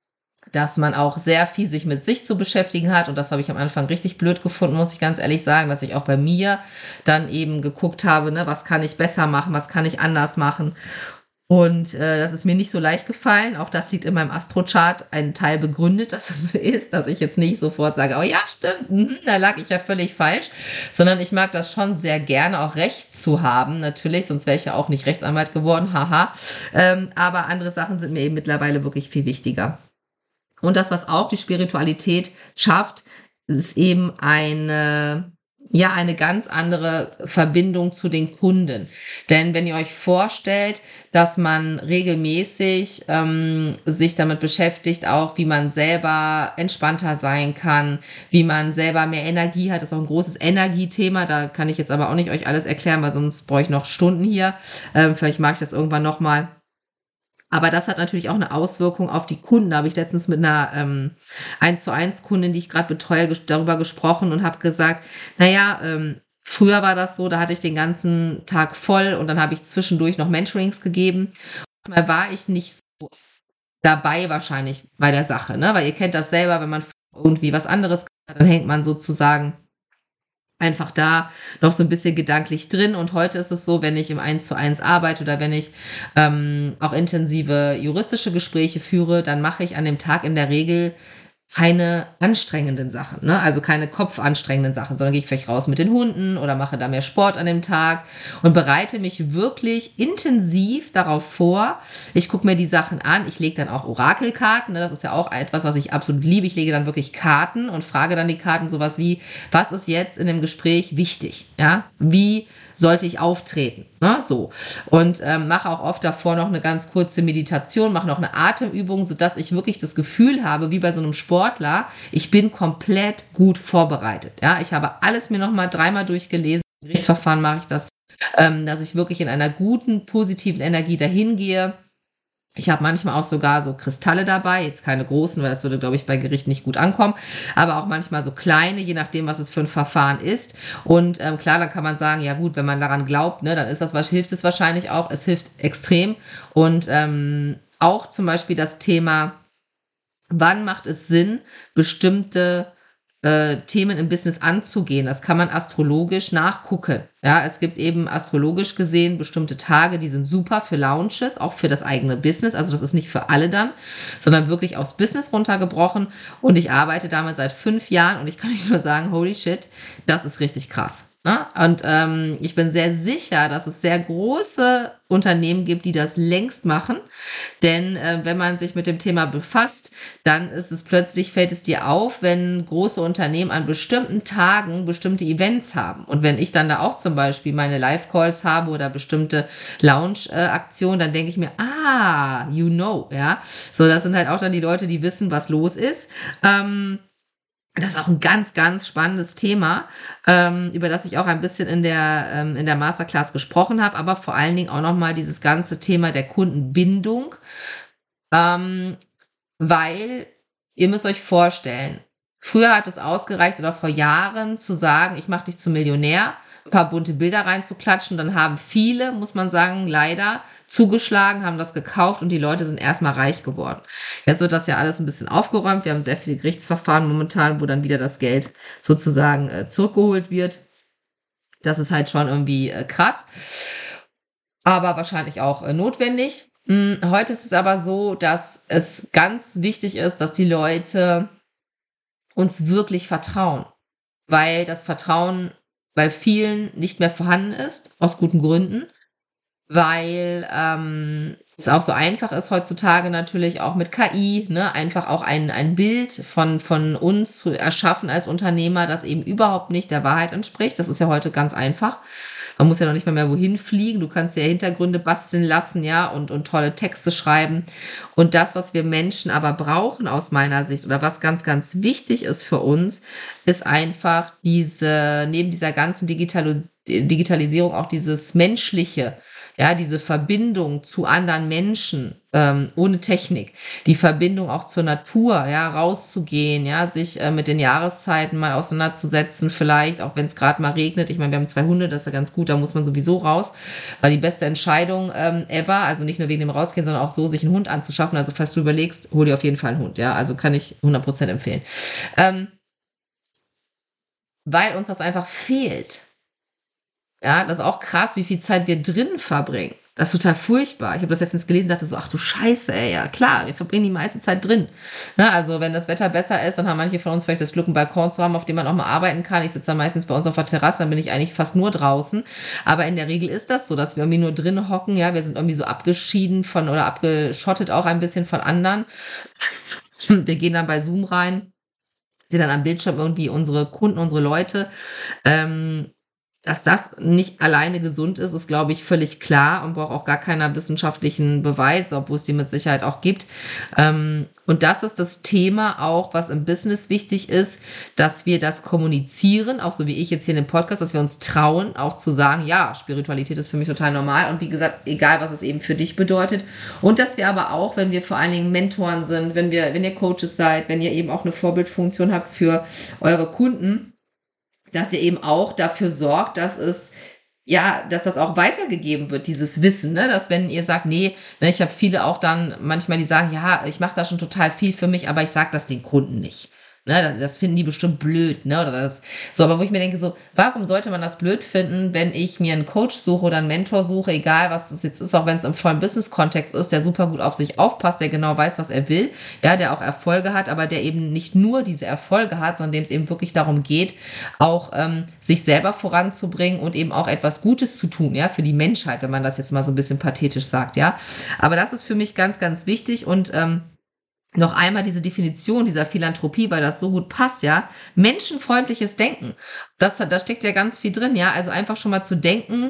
dass man auch sehr viel sich mit sich zu beschäftigen hat. Und das habe ich am Anfang richtig blöd gefunden, muss ich ganz ehrlich sagen, dass ich auch bei mir dann eben geguckt habe, ne, was kann ich besser machen, was kann ich anders machen. Und äh, das ist mir nicht so leicht gefallen. Auch das liegt in meinem Astrochart ein Teil begründet, dass das so ist, dass ich jetzt nicht sofort sage, oh ja, stimmt, mhm, da lag ich ja völlig falsch, sondern ich mag das schon sehr gerne, auch Recht zu haben, natürlich, sonst wäre ich ja auch nicht Rechtsanwalt geworden, haha. Ähm, aber andere Sachen sind mir eben mittlerweile wirklich viel wichtiger. Und das, was auch die Spiritualität schafft, ist eben eine, ja, eine ganz andere Verbindung zu den Kunden. Denn wenn ihr euch vorstellt, dass man regelmäßig ähm, sich damit beschäftigt, auch wie man selber entspannter sein kann, wie man selber mehr Energie hat, das ist auch ein großes Energiethema. Da kann ich jetzt aber auch nicht euch alles erklären, weil sonst brauche ich noch Stunden hier. Ähm, vielleicht mache ich das irgendwann nochmal. Aber das hat natürlich auch eine Auswirkung auf die Kunden. Da habe ich letztens mit einer ähm, eins zu eins Kundin, die ich gerade betreue, ges- darüber gesprochen und habe gesagt, naja, ähm, früher war das so, da hatte ich den ganzen Tag voll und dann habe ich zwischendurch noch Mentorings gegeben. Mal war ich nicht so dabei wahrscheinlich bei der Sache, ne? Weil ihr kennt das selber, wenn man irgendwie was anderes hat, dann hängt man sozusagen einfach da noch so ein bisschen gedanklich drin. Und heute ist es so, wenn ich im eins zu eins arbeite oder wenn ich ähm, auch intensive juristische Gespräche führe, dann mache ich an dem Tag in der Regel keine anstrengenden Sachen, ne? Also keine kopfanstrengenden Sachen, sondern gehe ich vielleicht raus mit den Hunden oder mache da mehr Sport an dem Tag und bereite mich wirklich intensiv darauf vor. Ich gucke mir die Sachen an, ich lege dann auch Orakelkarten, ne? Das ist ja auch etwas, was ich absolut liebe. Ich lege dann wirklich Karten und frage dann die Karten sowas wie, was ist jetzt in dem Gespräch wichtig? Ja, wie sollte ich auftreten? Ne? So. Und ähm, mache auch oft davor noch eine ganz kurze Meditation, mache noch eine Atemübung, sodass ich wirklich das Gefühl habe, wie bei so einem Sportler, ich bin komplett gut vorbereitet. Ja, ich habe alles mir nochmal dreimal durchgelesen. Im Gerichtsverfahren mache ich das, ähm, dass ich wirklich in einer guten, positiven Energie dahin gehe. Ich habe manchmal auch sogar so Kristalle dabei, jetzt keine großen, weil das würde, glaube ich, bei Gericht nicht gut ankommen, aber auch manchmal so kleine, je nachdem, was es für ein Verfahren ist. Und ähm, klar, dann kann man sagen, ja gut, wenn man daran glaubt, ne, dann ist das, was hilft es wahrscheinlich auch. Es hilft extrem. Und ähm, auch zum Beispiel das Thema, wann macht es Sinn, bestimmte äh, Themen im Business anzugehen. Das kann man astrologisch nachgucken. Ja, es gibt eben astrologisch gesehen bestimmte Tage, die sind super für Launches, auch für das eigene Business. Also das ist nicht für alle dann, sondern wirklich aufs Business runtergebrochen. Und ich arbeite damit seit fünf Jahren und ich kann nicht nur sagen, holy shit, das ist richtig krass. Ne? Und ähm, ich bin sehr sicher, dass es sehr große Unternehmen gibt, die das längst machen. Denn äh, wenn man sich mit dem Thema befasst, dann ist es plötzlich, fällt es dir auf, wenn große Unternehmen an bestimmten Tagen bestimmte Events haben. Und wenn ich dann da auch zum Beispiel meine Live-Calls habe oder bestimmte Lounge-Aktionen, dann denke ich mir, ah, you know, ja. So, das sind halt auch dann die Leute, die wissen, was los ist. Ähm, Das ist auch ein ganz, ganz spannendes Thema, ähm, über das ich auch ein bisschen in der, ähm, in der Masterclass gesprochen habe, aber vor allen Dingen auch nochmal dieses ganze Thema der Kundenbindung, ähm, weil ihr müsst euch vorstellen, früher hat es ausgereicht oder vor Jahren zu sagen, ich mache dich zum Millionär, ein paar bunte Bilder reinzuklatschen, dann haben viele, muss man sagen, leider zugeschlagen, haben das gekauft und die Leute sind erstmal reich geworden. Jetzt wird das ja alles ein bisschen aufgeräumt. Wir haben sehr viele Gerichtsverfahren momentan, wo dann wieder das Geld sozusagen äh, zurückgeholt wird. Das ist halt schon irgendwie äh, krass, aber wahrscheinlich auch äh, notwendig. Hm, heute ist es aber so, dass es ganz wichtig ist, dass die Leute uns wirklich vertrauen, weil das Vertrauen bei vielen nicht mehr vorhanden ist, aus guten Gründen, weil ähm, es auch so einfach ist heutzutage natürlich auch mit K I, ne, einfach auch ein, ein Bild von, von uns zu erschaffen als Unternehmer, das eben überhaupt nicht der Wahrheit entspricht. Das ist ja heute ganz einfach. Man muss ja noch nicht mal mehr wohin fliegen. Du kannst ja Hintergründe basteln lassen, ja, und, und tolle Texte schreiben. Und das, was wir Menschen aber brauchen aus meiner Sicht oder was ganz, ganz wichtig ist für uns, ist einfach diese, neben dieser ganzen Digital Digitalisierung auch dieses Menschliche, Ja, diese Verbindung zu anderen Menschen, ähm, ohne Technik, die Verbindung auch zur Natur, ja, rauszugehen, ja, sich äh, mit den Jahreszeiten mal auseinanderzusetzen, vielleicht, auch wenn es gerade mal regnet. Ich meine, wir haben zwei Hunde, das ist ja ganz gut, da muss man sowieso raus. War die beste Entscheidung ähm, ever, also nicht nur wegen dem Rausgehen, sondern auch so, sich einen Hund anzuschaffen. Also falls du überlegst, hol dir auf jeden Fall einen Hund, ja, also kann ich hundert Prozent empfehlen. Ähm, weil uns das einfach fehlt. Ja, das ist auch krass, wie viel Zeit wir drin verbringen. Das ist total furchtbar. Ich habe das letztens gelesen und dachte so, ach du Scheiße, ey, ja klar, wir verbringen die meiste Zeit drin. Ne, also wenn das Wetter besser ist, dann haben manche von uns vielleicht das Glück, einen Balkon zu haben, auf dem man auch mal arbeiten kann. Ich sitze dann meistens bei uns auf der Terrasse, dann bin ich eigentlich fast nur draußen. Aber in der Regel ist das so, dass wir irgendwie nur drin hocken. Ja, wir sind irgendwie so abgeschieden von oder abgeschottet auch ein bisschen von anderen. Wir gehen dann bei Zoom rein, sehen dann am Bildschirm irgendwie unsere Kunden, unsere Leute. Ähm, Dass das nicht alleine gesund ist, ist, glaube ich, völlig klar und braucht auch gar keiner wissenschaftlichen Beweise, obwohl es die mit Sicherheit auch gibt. Ähm, und das ist das Thema auch, was im Business wichtig ist, dass wir das kommunizieren, auch so wie ich jetzt hier in dem Podcast, dass wir uns trauen, auch zu sagen, ja, Spiritualität ist für mich total normal und wie gesagt, egal, was es eben für dich bedeutet. Und dass wir aber auch, wenn wir vor allen Dingen Mentoren sind, wenn wir, wenn ihr Coaches seid, wenn ihr eben auch eine Vorbildfunktion habt für eure Kunden, dass ihr eben auch dafür sorgt, dass es, ja, dass das auch weitergegeben wird, dieses Wissen, ne? Dass wenn ihr sagt, nee, ne, ich habe viele auch dann manchmal, die sagen, ja, ich mache da schon total viel für mich, aber ich sage das den Kunden nicht. Ne, das, das finden die bestimmt blöd, ne? Oder das, so, aber wo ich mir denke, so, warum sollte man das blöd finden, wenn ich mir einen Coach suche oder einen Mentor suche, egal was es jetzt ist, auch wenn es im vollen Business-Kontext ist, der super gut auf sich aufpasst, der genau weiß, was er will, ja, der auch Erfolge hat, aber der eben nicht nur diese Erfolge hat, sondern dem es eben wirklich darum geht, auch ähm, sich selber voranzubringen und eben auch etwas Gutes zu tun, ja, für die Menschheit, wenn man das jetzt mal so ein bisschen pathetisch sagt, ja. Aber das ist für mich ganz, ganz wichtig und ähm, noch einmal diese Definition dieser Philanthropie, weil das so gut passt, ja. Menschenfreundliches Denken. Das, da steckt ja ganz viel drin, ja. Also einfach schon mal zu denken,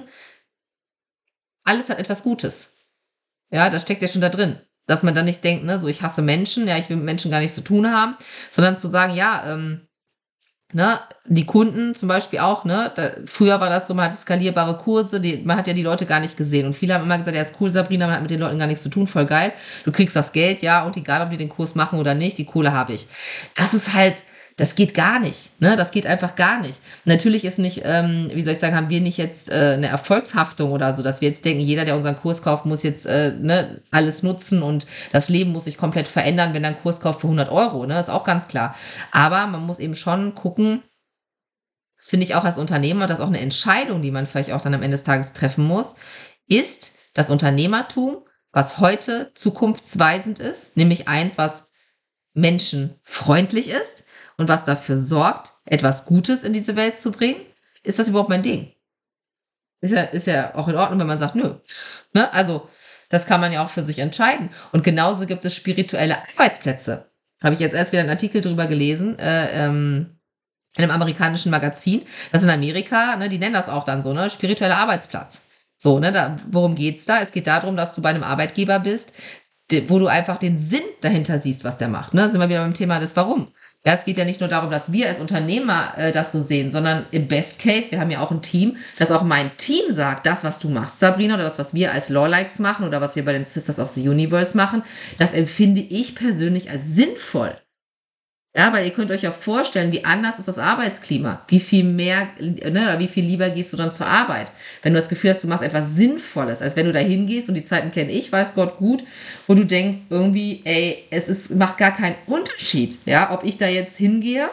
alles hat etwas Gutes. Ja, das steckt ja schon da drin. Dass man dann nicht denkt, ne, so ich hasse Menschen, ja, ich will mit Menschen gar nichts zu tun haben, sondern zu sagen, ja, ähm, ne, die Kunden zum Beispiel auch, ne, da, früher war das so, man hatte skalierbare Kurse, die, man hat ja die Leute gar nicht gesehen und viele haben immer gesagt, ja, ist cool, Sabrina, man hat mit den Leuten gar nichts zu tun, voll geil, du kriegst das Geld, ja, und egal, ob die den Kurs machen oder nicht, die Kohle habe ich. Das ist halt, das geht gar nicht, ne, das geht einfach gar nicht. Natürlich ist nicht, ähm, wie soll ich sagen, haben wir nicht jetzt äh, eine Erfolgshaftung oder so, dass wir jetzt denken, jeder, der unseren Kurs kauft, muss jetzt äh, ne, alles nutzen und das Leben muss sich komplett verändern, wenn er einen Kurs kauft für hundert Euro, ne, ist auch ganz klar. Aber man muss eben schon gucken, finde ich auch als Unternehmer, das ist auch eine Entscheidung, die man vielleicht auch dann am Ende des Tages treffen muss, ist das Unternehmertum, was heute zukunftsweisend ist, nämlich eins, was menschenfreundlich ist und was dafür sorgt, etwas Gutes in diese Welt zu bringen. Ist das überhaupt mein Ding? Ist ja, ist ja auch in Ordnung, wenn man sagt, nö. Ne? Also, das kann man ja auch für sich entscheiden. Und genauso gibt es spirituelle Arbeitsplätze. Habe ich jetzt erst wieder einen Artikel drüber gelesen, äh, ähm, in einem amerikanischen Magazin, das in Amerika, ne, die nennen das auch dann so, ne, spiritueller Arbeitsplatz. So, ne, da, worum geht's da? Es geht darum, dass du bei einem Arbeitgeber bist, de, wo du einfach den Sinn dahinter siehst, was der macht. Ne, sind wir wieder beim Thema des Warum. Ja, es geht ja nicht nur darum, dass wir als Unternehmer äh, das so sehen, sondern im Best Case, wir haben ja auch ein Team, dass auch mein Team sagt, das, was du machst, Sabrina, oder das, was wir als Lawlikes machen oder was wir bei den Sisters of the Universe machen, das empfinde ich persönlich als sinnvoll. Ja, weil ihr könnt euch ja vorstellen, wie anders ist das Arbeitsklima. Wie viel mehr, ne, oder wie viel lieber gehst du dann zur Arbeit? Wenn du das Gefühl hast, du machst etwas Sinnvolles, als wenn du da hingehst, und die Zeiten kenne ich, weiß Gott gut, wo du denkst, irgendwie, ey, es ist, macht gar keinen Unterschied, ja, ob ich da jetzt hingehe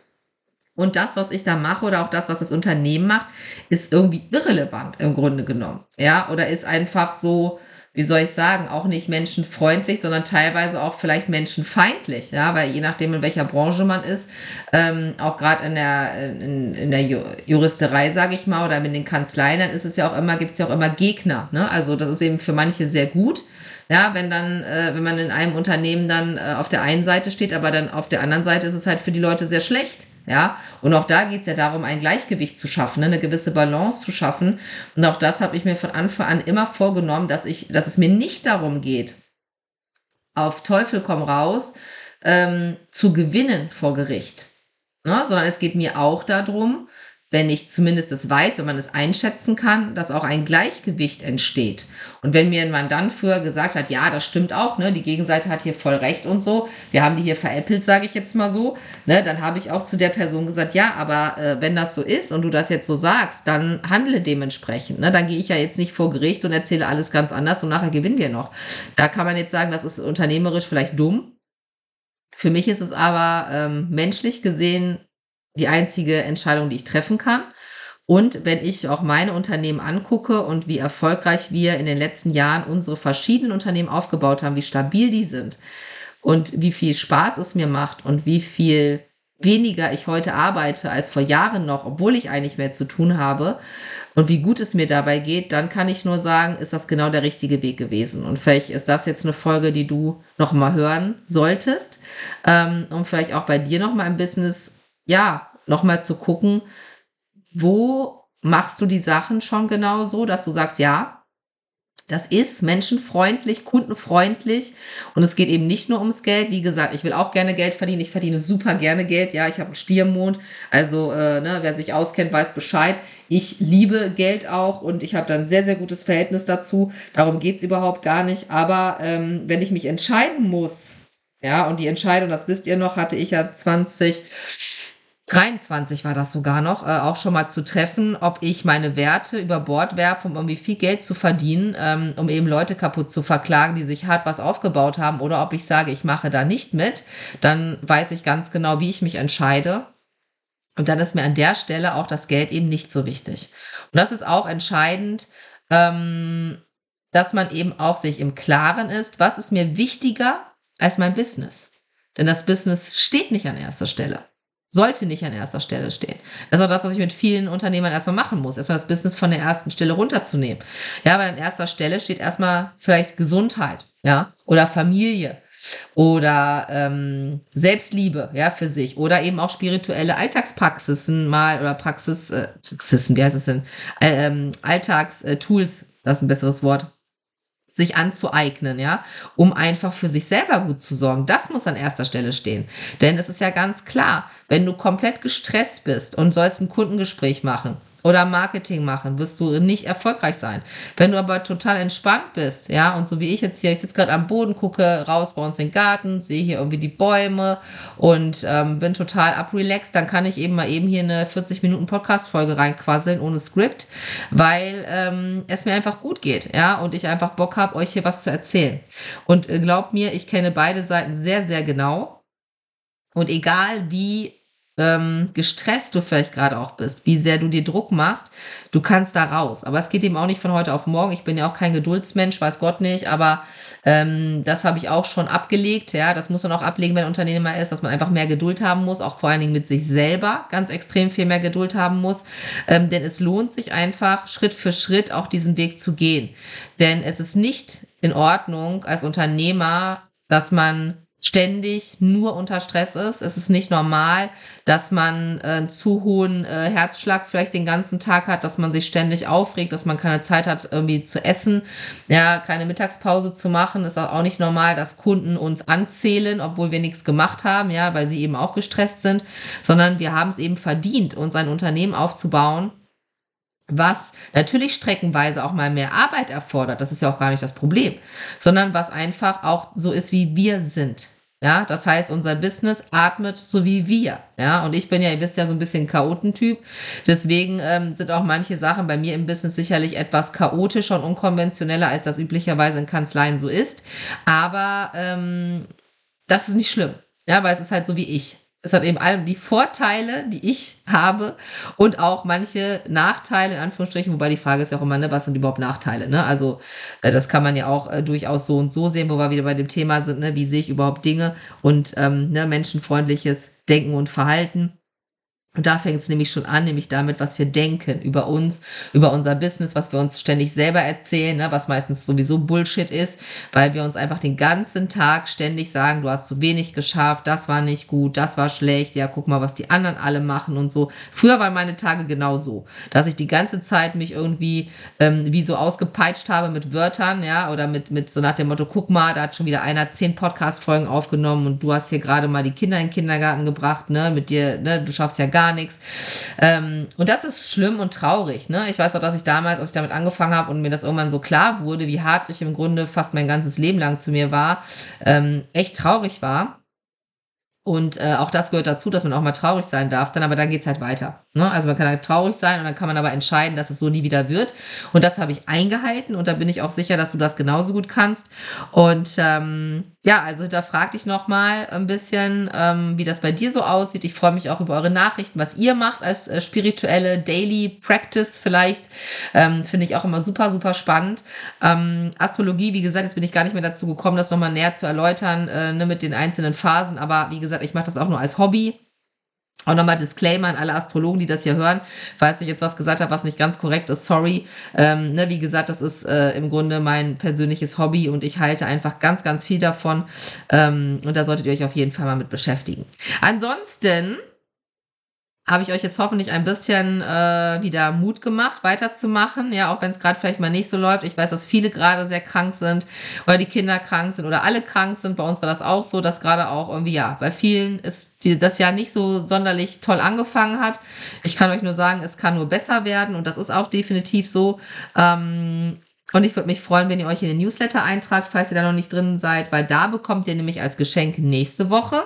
und das, was ich da mache oder auch das, was das Unternehmen macht, ist irgendwie irrelevant im Grunde genommen, ja, oder ist einfach so, wie soll ich sagen, auch nicht menschenfreundlich, sondern teilweise auch vielleicht menschenfeindlich, ja, weil je nachdem, in welcher Branche man ist, ähm, auch gerade in der, in, in der Juristerei, sage ich mal, oder in den Kanzleien, dann ist es ja auch immer, gibt es ja auch immer Gegner, ne, also das ist eben für manche sehr gut, ja, wenn dann, äh, wenn man in einem Unternehmen dann äh, auf der einen Seite steht, aber dann auf der anderen Seite ist es halt für die Leute sehr schlecht. Ja, und auch da geht es ja darum, ein Gleichgewicht zu schaffen, ne? Eine gewisse Balance zu schaffen. Und auch das habe ich mir von Anfang an immer vorgenommen, dass ich, dass es mir nicht darum geht, auf Teufel komm raus, ähm, zu gewinnen vor Gericht. Ne? Sondern es geht mir auch darum, wenn ich zumindest es weiß, wenn man es einschätzen kann, dass auch ein Gleichgewicht entsteht. Und wenn mir ein Mandant früher gesagt hat, ja, das stimmt auch, ne, die Gegenseite hat hier voll recht und so, wir haben die hier veräppelt, sage ich jetzt mal so, ne, dann habe ich auch zu der Person gesagt, ja, aber äh, wenn das so ist und du das jetzt so sagst, dann handle dementsprechend. Ne, dann gehe ich ja jetzt nicht vor Gericht und erzähle alles ganz anders und nachher gewinnen wir noch. Da kann man jetzt sagen, das ist unternehmerisch vielleicht dumm. Für mich ist es aber ähm, menschlich gesehen die einzige Entscheidung, die ich treffen kann. Und wenn ich auch meine Unternehmen angucke und wie erfolgreich wir in den letzten Jahren unsere verschiedenen Unternehmen aufgebaut haben, wie stabil die sind und wie viel Spaß es mir macht und wie viel weniger ich heute arbeite als vor Jahren noch, obwohl ich eigentlich mehr zu tun habe und wie gut es mir dabei geht, dann kann ich nur sagen, ist das genau der richtige Weg gewesen. Und vielleicht ist das jetzt eine Folge, die du noch mal hören solltest, ähm, um vielleicht auch bei dir noch mal im Business ja, nochmal zu gucken, wo machst du die Sachen schon genau so, dass du sagst, ja, das ist menschenfreundlich, kundenfreundlich und es geht eben nicht nur ums Geld. Wie gesagt, ich will auch gerne Geld verdienen, ich verdiene super gerne Geld, ja, ich habe einen Stiermond, also äh, ne, wer sich auskennt, weiß Bescheid. Ich liebe Geld auch und ich habe da ein sehr, sehr gutes Verhältnis dazu, darum geht's überhaupt gar nicht, aber ähm, wenn ich mich entscheiden muss, ja, und die Entscheidung, das wisst ihr noch, hatte ich ja zwanzig dreiundzwanzig war das sogar noch, äh, auch schon mal zu treffen, ob ich meine Werte über Bord werfe, um irgendwie viel Geld zu verdienen, ähm, um eben Leute kaputt zu verklagen, die sich hart was aufgebaut haben, oder ob ich sage, ich mache da nicht mit, dann weiß ich ganz genau, wie ich mich entscheide. Und dann ist mir an der Stelle auch das Geld eben nicht so wichtig. Und das ist auch entscheidend, ähm, dass man eben auch sich im Klaren ist, was ist mir wichtiger als mein Business. Denn das Business steht nicht an erster Stelle. Sollte nicht an erster Stelle stehen. Das ist auch das, was ich mit vielen Unternehmern erstmal machen muss. Erstmal das Business von der ersten Stelle runterzunehmen. Ja, weil an erster Stelle steht erstmal vielleicht Gesundheit, ja, oder Familie oder ähm, Selbstliebe, ja, für sich oder eben auch spirituelle Alltagspraxisen mal oder Praxis, äh, Praxisen, wie heißt es denn? Ähm, Alltagstools, das ist ein besseres Wort, sich anzueignen, ja, um einfach für sich selber gut zu sorgen. Das muss an erster Stelle stehen. Denn es ist ja ganz klar, wenn du komplett gestresst bist und sollst ein Kundengespräch machen oder Marketing machen, wirst du nicht erfolgreich sein. Wenn du aber total entspannt bist, ja, und so wie ich jetzt hier, ich sitze gerade am Boden, gucke raus bei uns in den Garten, sehe hier irgendwie die Bäume und ähm, bin total uprelaxed, dann kann ich eben mal eben hier eine vierzig Minuten Podcast-Folge reinquasseln ohne Skript, weil ähm, es mir einfach gut geht, ja, und ich einfach Bock habe, euch hier was zu erzählen. Und äh, glaubt mir, ich kenne beide Seiten sehr, sehr genau. Und egal wie ähm, gestresst du vielleicht gerade auch bist, wie sehr du dir Druck machst, du kannst da raus. Aber es geht eben auch nicht von heute auf morgen. Ich bin ja auch kein Geduldsmensch, weiß Gott nicht, aber ähm, das habe ich auch schon abgelegt. Ja, das muss man auch ablegen, wenn ein Unternehmer ist, dass man einfach mehr Geduld haben muss, auch vor allen Dingen mit sich selber ganz extrem viel mehr Geduld haben muss. Ähm, denn es lohnt sich einfach, Schritt für Schritt auch diesen Weg zu gehen. Denn es ist nicht in Ordnung als Unternehmer, dass man ständig nur unter Stress ist. Es ist nicht normal, dass man äh, einen zu hohen äh, Herzschlag vielleicht den ganzen Tag hat, dass man sich ständig aufregt, dass man keine Zeit hat, irgendwie zu essen, ja, keine Mittagspause zu machen. Es ist auch nicht normal, dass Kunden uns anzählen, obwohl wir nichts gemacht haben, ja, weil sie eben auch gestresst sind, sondern wir haben es eben verdient, uns ein Unternehmen aufzubauen, was natürlich streckenweise auch mal mehr Arbeit erfordert, das ist ja auch gar nicht das Problem, sondern was einfach auch so ist, wie wir sind. Ja, das heißt, unser Business atmet so wie wir. Ja, und ich bin ja, ihr wisst ja, so ein bisschen Chaotentyp. Deswegen ähm, sind auch manche Sachen bei mir im Business sicherlich etwas chaotischer und unkonventioneller, als das üblicherweise in Kanzleien so ist. Aber ähm, das ist nicht schlimm. Ja, weil es ist halt so wie ich. Es hat eben all die Vorteile, die ich habe und auch manche Nachteile, in Anführungsstrichen, wobei die Frage ist ja auch immer, ne, was sind überhaupt Nachteile, ne? Also äh, das kann man ja auch äh, durchaus so und so sehen, wo wir wieder bei dem Thema sind, ne, wie sehe ich überhaupt Dinge und ähm, ne, menschenfreundliches Denken und Verhalten. Und da fängt es nämlich schon an, nämlich damit, was wir denken über uns, über unser Business, was wir uns ständig selber erzählen, ne, was meistens sowieso Bullshit ist, weil wir uns einfach den ganzen Tag ständig sagen, du hast zu wenig geschafft, das war nicht gut, das war schlecht, ja, guck mal, was die anderen alle machen und so. Früher waren meine Tage genau so, dass ich die ganze Zeit mich irgendwie ähm, wie so ausgepeitscht habe mit Wörtern, ja, oder mit, mit so nach dem Motto, guck mal, da hat schon wieder einer zehn Podcast-Folgen aufgenommen und du hast hier gerade mal die Kinder in den Kindergarten gebracht, ne, mit dir, ne, du schaffst ja gar gar nichts. Ähm, und das ist schlimm und traurig, ne? Ich weiß auch, dass ich damals, als ich damit angefangen habe und mir das irgendwann so klar wurde, wie hart ich im Grunde fast mein ganzes Leben lang zu mir war, ähm, echt traurig war. Und äh, auch das gehört dazu, dass man auch mal traurig sein darf, dann aber dann geht's halt weiter. Ne? Also man kann halt traurig sein und dann kann man aber entscheiden, dass es so nie wieder wird. Und das habe ich eingehalten und da bin ich auch sicher, dass du das genauso gut kannst. Und ähm, ja, also hinterfrag dich nochmal ein bisschen, ähm, wie das bei dir so aussieht. Ich freue mich auch über eure Nachrichten, was ihr macht als äh, spirituelle Daily Practice vielleicht. Ähm, finde ich auch immer super, super spannend. Ähm, Astrologie, wie gesagt, jetzt bin ich gar nicht mehr dazu gekommen, das nochmal näher zu erläutern, äh, ne, mit den einzelnen Phasen. Aber wie gesagt, ich mache das auch nur als Hobby. Auch nochmal Disclaimer an alle Astrologen, die das hier hören. Falls ich jetzt was gesagt habe, was nicht ganz korrekt ist, sorry. Ähm, ne, wie gesagt, das ist äh, im Grunde mein persönliches Hobby und ich halte einfach ganz, ganz viel davon. Ähm, und da solltet ihr euch auf jeden Fall mal mit beschäftigen. Ansonsten habe ich euch jetzt hoffentlich ein bisschen äh, wieder Mut gemacht, weiterzumachen. Ja, auch wenn es gerade vielleicht mal nicht so läuft. Ich weiß, dass viele gerade sehr krank sind oder die Kinder krank sind oder alle krank sind. Bei uns war das auch so, dass gerade auch irgendwie, ja, bei vielen ist die, das Jahr nicht so sonderlich toll angefangen hat. Ich kann euch nur sagen, es kann nur besser werden und das ist auch definitiv so. Ähm, und ich würde mich freuen, wenn ihr euch in den Newsletter eintragt, falls ihr da noch nicht drin seid, weil da bekommt ihr nämlich als Geschenk nächste Woche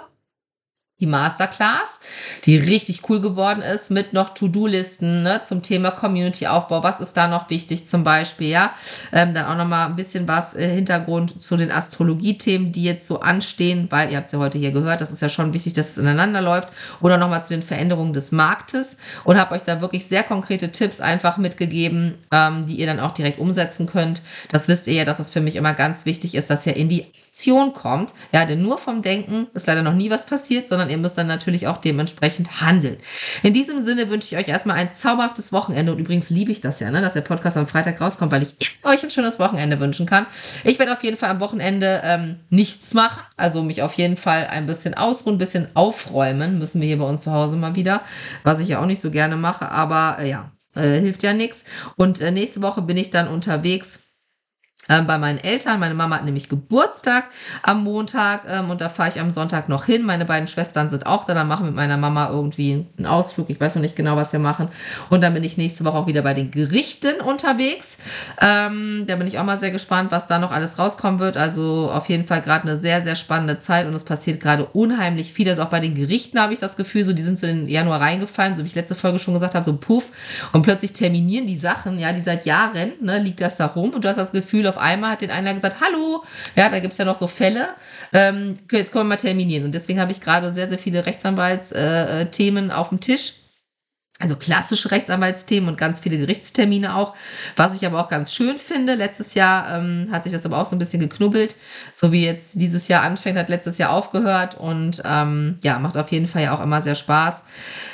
die Masterclass, die richtig cool geworden ist, mit noch To-Do-Listen, ne, zum Thema Community-Aufbau. Was ist da noch wichtig zum Beispiel, ja? Ähm, dann auch nochmal ein bisschen was äh, Hintergrund zu den Astrologie-Themen, die jetzt so anstehen, weil ihr habt es ja heute hier gehört, das ist ja schon wichtig, dass es ineinander läuft. Oder nochmal zu den Veränderungen des Marktes und habe euch da wirklich sehr konkrete Tipps einfach mitgegeben, ähm, die ihr dann auch direkt umsetzen könnt. Das wisst ihr ja, dass es für mich immer ganz wichtig ist, dass ihr in die Aktion kommt. Ja, denn nur vom Denken ist leider noch nie was passiert, sondern ihr müsst dann natürlich auch dementsprechend handeln. In diesem Sinne wünsche ich euch erstmal ein zauberhaftes Wochenende und übrigens liebe ich das ja, ne, dass der Podcast am Freitag rauskommt, weil ich euch ein schönes Wochenende wünschen kann. Ich werde auf jeden Fall am Wochenende ähm, nichts machen, also mich auf jeden Fall ein bisschen ausruhen, ein bisschen aufräumen, müssen wir hier bei uns zu Hause mal wieder, was ich ja auch nicht so gerne mache, aber äh, ja, äh, hilft ja nichts. Und äh, nächste Woche bin ich dann unterwegs Ähm, bei meinen Eltern. Meine Mama hat nämlich Geburtstag am Montag ähm, und da fahre ich am Sonntag noch hin. Meine beiden Schwestern sind auch da. Dann machen wir mit meiner Mama irgendwie einen Ausflug. Ich weiß noch nicht genau, was wir machen. Und dann bin ich nächste Woche auch wieder bei den Gerichten unterwegs. Ähm, da bin ich auch mal sehr gespannt, was da noch alles rauskommen wird. Also auf jeden Fall gerade eine sehr, sehr spannende Zeit und es passiert gerade unheimlich viel. Also auch bei den Gerichten habe ich das Gefühl, so die sind so in den Januar reingefallen, so wie ich letzte Folge schon gesagt habe, so puff. Und plötzlich terminieren die Sachen, ja, die seit Jahren, ne, liegt das da rum und du hast das Gefühl, auf einmal hat den einer gesagt, hallo, ja, da gibt es ja noch so Fälle, ähm, jetzt können wir mal terminieren. Und deswegen habe ich gerade sehr, sehr viele Rechtsanwaltsthemen äh, auf dem Tisch. Also klassische Rechtsanwaltsthemen und ganz viele Gerichtstermine auch, was ich aber auch ganz schön finde. Letztes Jahr ähm, hat sich das aber auch so ein bisschen geknubbelt, so wie jetzt dieses Jahr anfängt, hat letztes Jahr aufgehört und ähm, ja, macht auf jeden Fall ja auch immer sehr Spaß.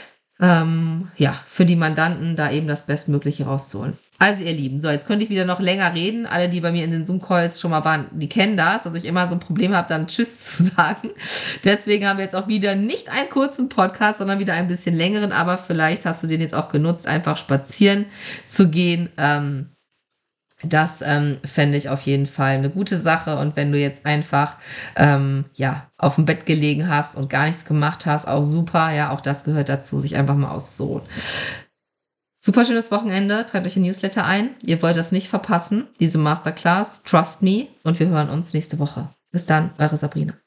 Ähm, ja, für die Mandanten da eben das Bestmögliche rauszuholen. Also ihr Lieben, so jetzt könnte ich wieder noch länger reden. Alle, die bei mir in den Zoom-Calls schon mal waren, die kennen das, dass ich immer so ein Problem habe, dann Tschüss zu sagen. Deswegen haben wir jetzt auch wieder nicht einen kurzen Podcast, sondern wieder ein bisschen längeren, aber vielleicht hast du den jetzt auch genutzt, einfach spazieren zu gehen. Ähm, Das ähm, fände ich auf jeden Fall eine gute Sache. Und wenn du jetzt einfach ähm, ja auf dem Bett gelegen hast und gar nichts gemacht hast, auch super. Ja, auch das gehört dazu, sich einfach mal auszuruhen. Super schönes Wochenende. Tragt euch in Newsletter ein. Ihr wollt das nicht verpassen, diese Masterclass. Trust me. Und wir hören uns nächste Woche. Bis dann, eure Sabrina.